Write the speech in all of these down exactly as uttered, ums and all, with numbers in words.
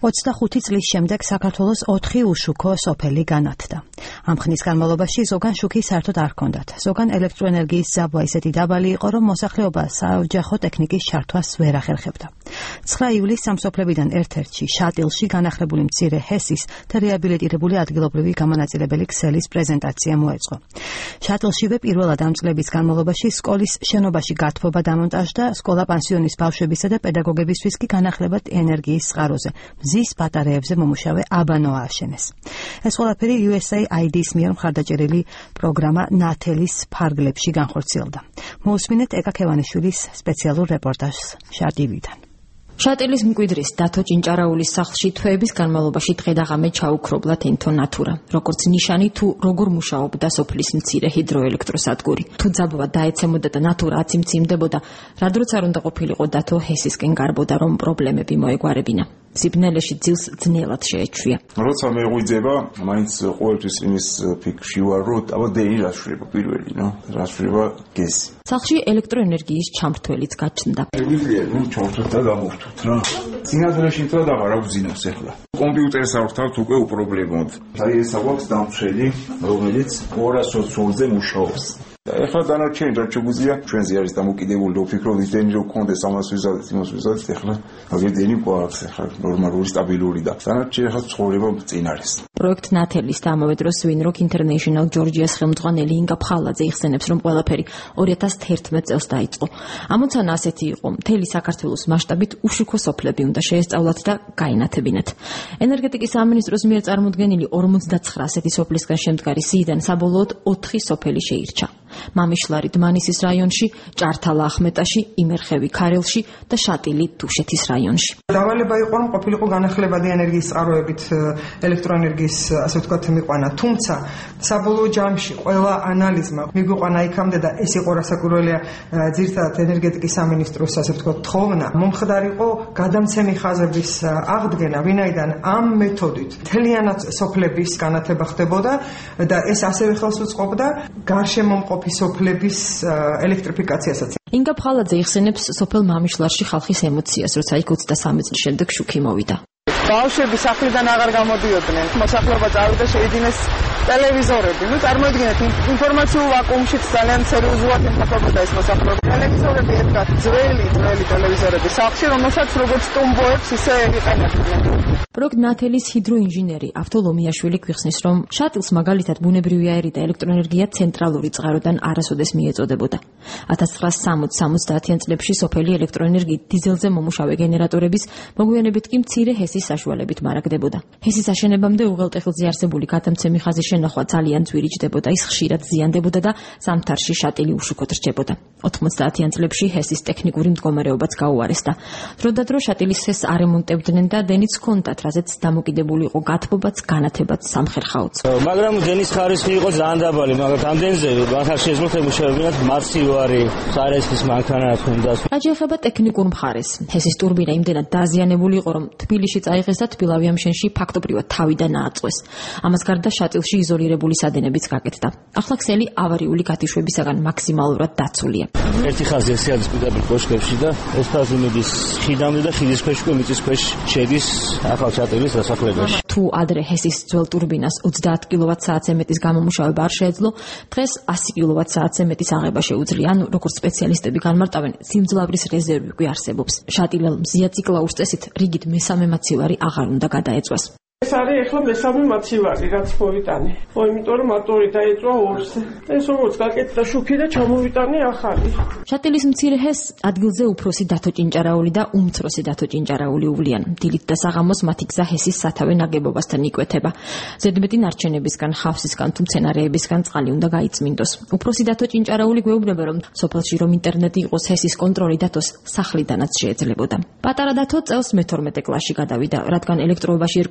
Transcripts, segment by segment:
ოცდახუთი წლის შემდეგ საქართველოს ოთხი უშუქო სოფელი განათდა. ამ ხნის განმავლობაში ზოგან შუქი საერთოდ არ ჰქონდათ. ზოგან ელექტროენერგიის ძაბვა ისეთი დაბალი იყო, რომ მოსახლეობა საოჯახო ტექნიკის ჩართვას ვერ ახერხებდა. ცხრა ივლისს სამსოფლებიდან ერთ-ერთში შატილში განახლებული მცირე ჰესის და რეაბილიტირებული ადგილობრივი გამონაწილებელი ქსელის პრეზენტაცია მოეწყო. შატილშივე პირველად ამ წლების განმავლობაში სკოლის შენობაში გათბობა დამონტაჟდა, სკოლა-პანსიონის ბავშვებისა და პედაგოგებისთვის კი განახლებად ენერგიის წყაროზე მზის ბატარეებზე მომუშავე აბანო ააშენეს. ეს ყველაფერი იუ ეს ეი აი დი-ის მიერ მხარდაჭერილი პროგრამა ნათელის ფარგლებში განხორციელდა. მოусმინეთ ეკა ქევანიშვილის სპეციალურ რეპორტაჟს შარტივიდან. შატილის მკვიდრის დათო ჭინჭარაულის სახლში თვეების განმავლობაში დღე-დაღამე ჩაუქრობლა თენთო ნათურა, როგორც ნიშანი თუ როგორ მუშაობდა სოფლის მცირე ჰიდროელექტროსადგური. თუ ძაბვა დაეცემოდა და ნათურა აციმციმდებოდა, რადროც არ უნდა ყოფილიყო დათო ჰესისკენ გარბოდა, რომ პრობლემები მოეგვარებინა. სიბნელეში ძილს ძნელად შეეჩვია. როცა მეღვიძება, მაინც ყოველთვის იმის ფიქრში ვარ, რომ აბა დენი რა შვება პირველი, ნო? რა შვება გესი. სახლში ელექტროენერგიის ჩამრთველიც გაჩნდა. შეგვიძლია ნუ ჩავთვათ და გამოვთვათ რა. წინადრეში თრა და რა ვზინავს ახლა. კომპიუტერს ავთავთ უკვე უპრობლემოდ. აი ეს აქვს დამცველი, რომელიც ორასი ვოლტზე მუშაობს. ეხლა დანარჩენი რა შეგვიძლია ჩვენზე არის დამოკიდებული რომ ვფიქრობთ დენი რო გქონდეს ამას ვიზავთ იმას ვიზავთ ახლა აგერ დენი გვაქვს ახლა ნორმალური სტაბილური და დანარჩენი ახლა ცხოვრება წინ არის. პროექტ ნათელის და ამავე დროს Winrock International Georgia's ხელმძღვანელი ინგა ფხალაძე იხსენებს, რომ ყველაფერი ორი ათას თერთმეტ წელს დაიწყო. ამოცანა ასეთი იყო, მთელი საქართველოს მასშტაბით უშუქო სოფლები უნდა შეესწავლათ და გაინათებინათ. ენერგეტიკის სამინისტროს მიერ წარმოდგენილი ორმოცდაცხრა ასეთი სოფლისგან შემდგარი სიიდან საბოლოოდ ოთხი სოფელი შეირჩა. მამიშლარი დმანისის რაიონში, ჭართალა ახმეტაში, იმერხევი ქარელში და შატილი თუშეთის რაიონში. დავალება იყო, რომ ყოფილიყო განახლებადი ენერგიის წყაროებით ელექტროენერგიის ასე ვთქვათ მიყვანა, თუმცა საბოლოო ჯამში ყველა ანალიზმა მიგვიყვანა იქამდე და ეს იყო რასაკვირველია ძირითადად ენერგეტიკის სამინისტროს ასე ვთქვათ თხოვნა, მომხდარიყო გადამცემი ხაზების აღდგენა, ვინაიდან ამ მეთოდით მთლიანად სოფლების განათება ხდებოდა და ეს ასევე ხელს უწყობდა გარშემომყოფ სოფლების ელექტრიფიკაციასაც. ინგა ფხალაძე იხსენებს სოფელ მამიშლარში ხალხის ემოციას, როცა იქ ოცდასამი წლის შემდეგ შუქი მოვიდა. ბავშვები სახლიდან აღარ გამოდიოდნენ, მოსახლეობა წავიდა შეიძინეს ტელევიზორები. ნუ წარმოიდგინეთ, ინფორმაციულ ვაკუუმშიც ძალიან სერიოზულად იმყოფებოდა ეს მოსახლეობა. ტელევიზორები ედგა, ძველი, ძველი ტელევიზორები სახლში, რომელსაც როგორც ტუმბოებს ისე იყენებდნენ. პროექტ ნათელის ჰიდროინჟინერი ავთოლომიაშვილი გვიხსნის, რომ შატილს მაგალითად ბუნებრივი აირი და ელექტროენერგია ცენტრალური წყაროდან არასოდეს მიეწოდებოდა. ათას ცხრაასი სამოცდათიან წლებში სოფელი ელექტროენერგიით დიზელზე მომუშავე გენერატორების, მოგვიანებით კი მცირე ჰესის საშუალებით მარაგდებოდა. ჰესის აშენებამდე უღელტეხილზე არსებული გადამცემი ხაზის შენახვა ძალიან ძვირიჯდებოდა, ის ხშირად ზიანდებოდა და ზამთარში შატილი უშუქოდ რჩებოდა. ოთხმოცდაათიან წლებში ჰესის ტექნიკური მდგომარეობაც გაუარესდა. დროდადრო შატილის ჰესს არემონტებდნენ და დენიც ჰქონდათ, რაზეც დამოკიდებული იყო გათბობაც, განათებაც, სამხერხაოც. მაგრამ დენის ხარისხი იყო ძალიან დაბალი, მაგრამ ამ დენზე ახლა შეძლოთ მუშაობინათ მარცივარი, სარესის მანქანა თუნდა. რაც ეხება ტექნიკურ მხარეს, ჰესის ტურბინა იმდენად დაზიანებული იყო, რომ თბილისში წაიღეს და თბილავიამშენში ფაქტობრივად თავიდან ააწყვეს. ამას გარდა შატილში იზოლირებული სადენებიც გაკეთდა. ახლა ქსელი ავარიული გათიშვებისაგან მაქსიმალურად დაცულია. ერთი ხაზი ესიადის პირდაპირ კოშკებში და ეს ხაზი მიდის ხიდამდე და ხიდის ქვეშ უკვე მიწის ქვეშ შედის ახალ შატილის დასახლებაში. თუ ადრე ჰესის ძველ ტურბინას ოცდაათ კილოვატ-საათზე მეტის გამომუშავება არ შეეძლო, დღეს ასი კილოვატ-საათზე მეტის აღება შეუძლია. ანუ როგორც სპეციალისტები განმარტავენ, სიმძლავრის რეზერვი უკვე არსებობს. შატილელ მზია ციკლაურის წესით რიგით მესამე მაცივარი აღარ უნდა გადაეწვას. ეს არის ახლა მესამე მაცივარი, რაც მოვიტანე. ო, იმიტომ რომ მოტორი დაეწვა ორზე. ეს როგორც გაკეთდა შუქი და ჩამოვიტანე ახალი. შატილის მცირე ჰესს ადგილზე უფროსი დათო ჭინჭარაული და უმცროსი დათო ჭინჭარაული უვლიან. დილით და საღამოს მათი გზა ჰესის სათავე ნაგებობასთან იკვეთება. ზედმეტი ნარჩენებისგან, ხავსისგან თუ მცენარეებისგან წყალი უნდა გაიწმინდოს. უფროსი დათო ჭინჭარაული გვეუბნება, რომ სოფელში რომ ინტერნეტი იყოს, ჰესის კონტროლი დათოს სახლიდანაც შეეძლებოდა. პატარა დათო წელს მეთორმეტე კლასში გადავიდა, რადგან ელექტროობაში ერკვეოდა და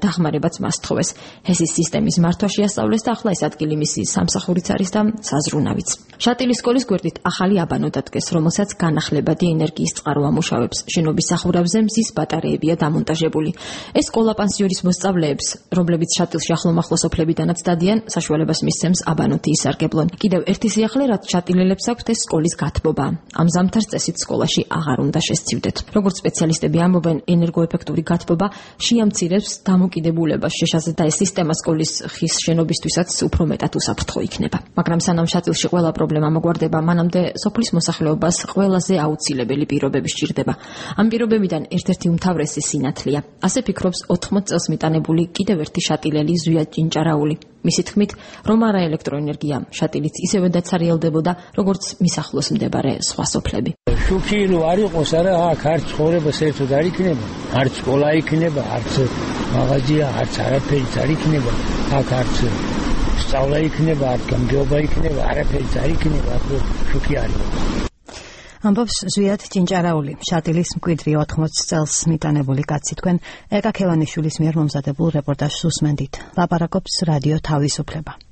დახმარებაც მას თხოვეს. ჰესის სისტემის მართვა შეასწავლეს და ახლა ეს ადგილი მისი სამსახურიც არის და საზრუნავიც. შატილის სკოლის გვერდით ახალი აბანო დადგეს, რომელსაც განახლებადი ენერგიის წყარო ამუშავებს. შენობის სახურავზე მზის ბატარეებია დამონტაჟებული. ეს სკოლა პანსიონის მოსწავლეებს, რომლებიც შატილში ახლომახლო სოფლებიდანაც დადიან, საშუალებას მისცემს აბანოთი ისარგებლონ. კიდევ ერთი სიახლე, რაც შატილელებს აქვთ, ეს სკოლის გათბობა. ამ ზამთარს წესით სკოლაში აღარ უნდა შესცივდეთ. როგორც სპეციალისტები ამბობენ, ენერგოეფექტური გათბობა შეამცირებს დამოკიდებულებას შეშაზე და ეს სისტემა სკოლის ხის შენობისთვისაც უფრო მეტად უსაფრთხო იქნება. მაგრამ სანამ შატილში ყველა პრობლემა მოგვარდება, მანამდე სოფლის მოსახლეობას ყველაზე აუცილებელი პირობები სჭირდება. ამ პირობებიდან ერთ-ერთი უმთავრესი სინათლეა. ასე ფიქრობს ოთხმოც წელს მიტანებული კიდევ ერთი შატილელი ზვია ჭინჭარაული. მისი თქმით, რომ არა ელექტროენერგია, შატილიც ისევე დაცარიელდებოდა, როგორც მის ახლოს მდებარე სხვა სოფლები. შუქი რო არ იყოს, არა, აქ არც ცხოვრება საერთოდ არ იქნება, არც სკოლა იქნება, არც მაღაზია, არც არაფერიც არ იქნება, აქ არც სწავლა იქნება, არც გამგეობა იქნება, არაფერიც არ იქნება, აქ შუქი არის. ამბობს ზვიად ჭინჭარაული, შატილის მკვიდრი ოთხმოც წელს მიტანებული კაცი. თქვენ ეკა ქევანიშვილის მიერ მომზადებულ რეპორტაჟს უსმენდით. ლაპარაკობს რადიო თავისუფლება.